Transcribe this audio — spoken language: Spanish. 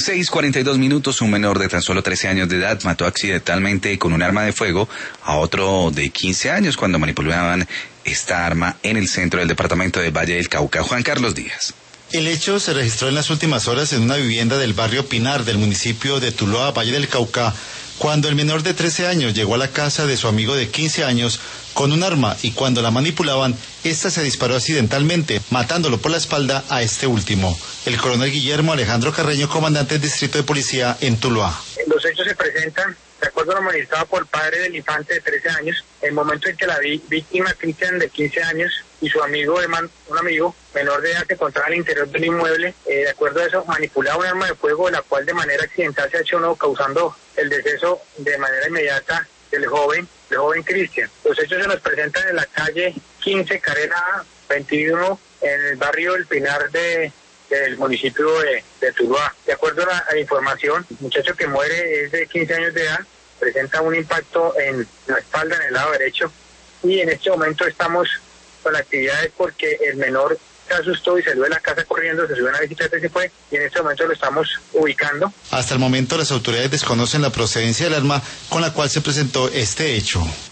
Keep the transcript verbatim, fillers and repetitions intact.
seis cuarenta y dos minutos, un menor de tan solo trece años de edad mató accidentalmente con un arma de fuego a otro de quince años cuando manipulaban esta arma en el centro del departamento de Valle del Cauca. Juan Carlos Díaz. El hecho se registró en las últimas horas en una vivienda del barrio Pinar del municipio de Tuluá, Valle del Cauca, cuando el menor de trece años llegó a la casa de su amigo de quince años con un arma y cuando la manipulaban, ésta se disparó accidentalmente, matándolo por la espalda a este último. El coronel Guillermo Alejandro Carreño, comandante del Distrito de Policía en Tuluá. Los hechos se presentan de acuerdo a lo manifestado por el padre del infante de trece años, el momento en que la víctima, Cristian, de quince años, y su amigo, un amigo menor de edad, se encontraba al interior del inmueble. Eh, de acuerdo a eso, manipulaba un arma de fuego, la cual de manera accidental se accionó, causando el deceso de manera inmediata del joven, del joven Cristian. Los hechos se nos presentan en la calle quince, carrera veintiuno, en el barrio El Pinar de... del municipio de, de Tuluá. De acuerdo a la, a la información, el muchacho que muere es de quince años de edad, presenta un impacto en la espalda, en el lado derecho, y en este momento estamos con actividades porque el menor se asustó y salió de la casa corriendo, se subió a una bicicleta y se fue, y en este momento lo estamos ubicando. Hasta el momento las autoridades desconocen la procedencia del arma con la cual se presentó este hecho.